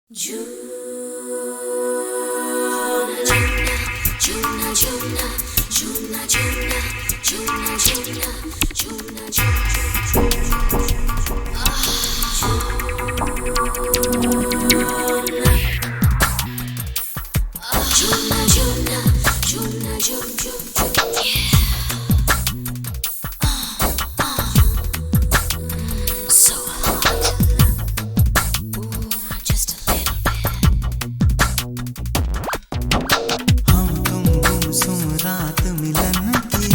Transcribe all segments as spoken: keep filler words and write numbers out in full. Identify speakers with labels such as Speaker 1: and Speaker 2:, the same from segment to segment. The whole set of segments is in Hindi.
Speaker 1: Juna, Juna, Juna, Juna, Juna, Juna, Juna, Juna, Juna, Juna, Juna, Juna, yeah. So hot. Ooh, just a little bit.
Speaker 2: हम तुम गुमसुम रात मिलन की,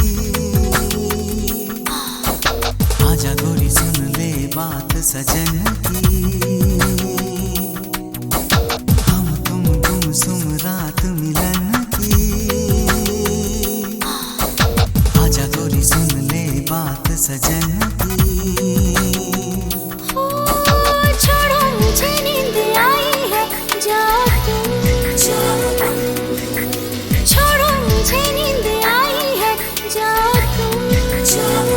Speaker 2: आजा गोरी सुन ले बात सजन की। हम तुम गुमसुम रात मिलन की, आजा गोरी सुन ले बात सजन की।
Speaker 1: छोड़ो मुझे नींद आई है, जाओ तुम जाओ। छोड़ो मुझे नींद आई है, जाओ तुम जाओ।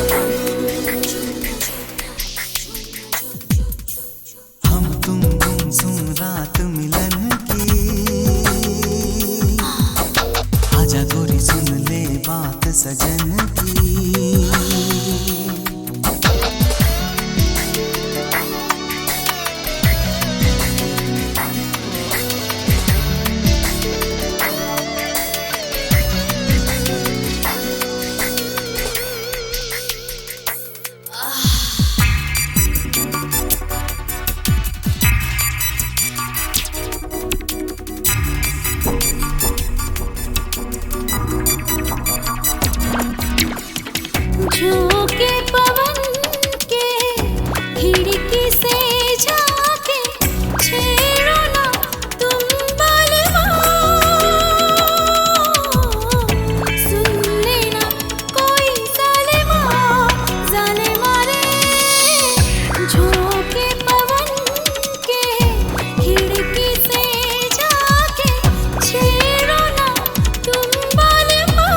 Speaker 2: हम तुम गुमसुम रात मिलन की, आजा गोरी सुन ले बात सजन की।
Speaker 1: झोंके पवन के खिड़की से झांके, छेड़ो ना तुम बालवा। सुन लेना कोई जालिमा, जालिमा रे। झोंके पवन के खिड़की से झांके, छेड़ो ना तुम बालवा।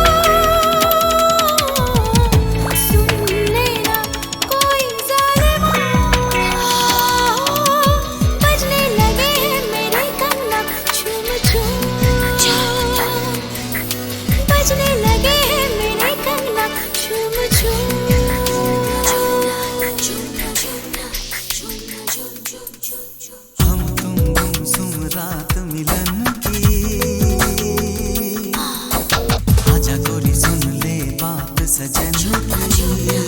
Speaker 1: बजने लगे हैं मेरे कंगना, झूम झूम।
Speaker 2: हम तुम गुमसुम रात मिलन की, आजा गोरी सुन ले बात सजन की।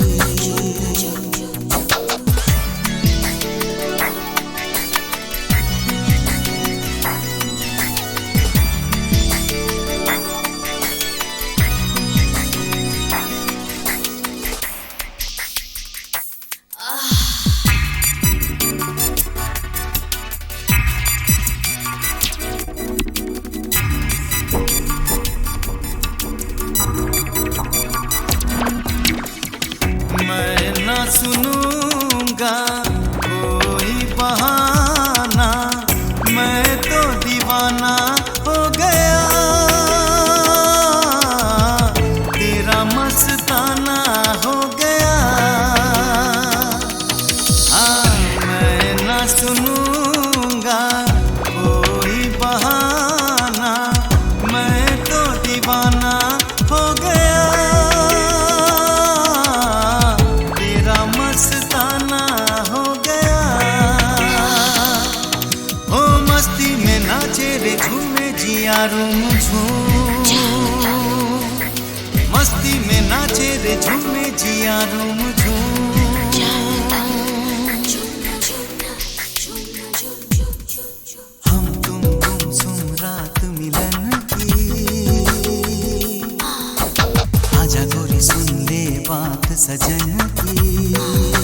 Speaker 2: मैं ना सुनूंगा कोई बहाना, मैं तो दीवाना हो गया, तेरा मस्ताना हो गया। हाँ, मैं ना सुनूंगा कोई बहाना, मैं तो दीवाना हो गया, मस्ताना हो गया। ओ मस्ती में नाचे रे झूमे जिया रूम झूम, मस्ती में नाचे रे झूमे जिया रूम झूम। हम तुम गुमसुम रात मिलन की, आजा गोरी सुन ले बात सजन की।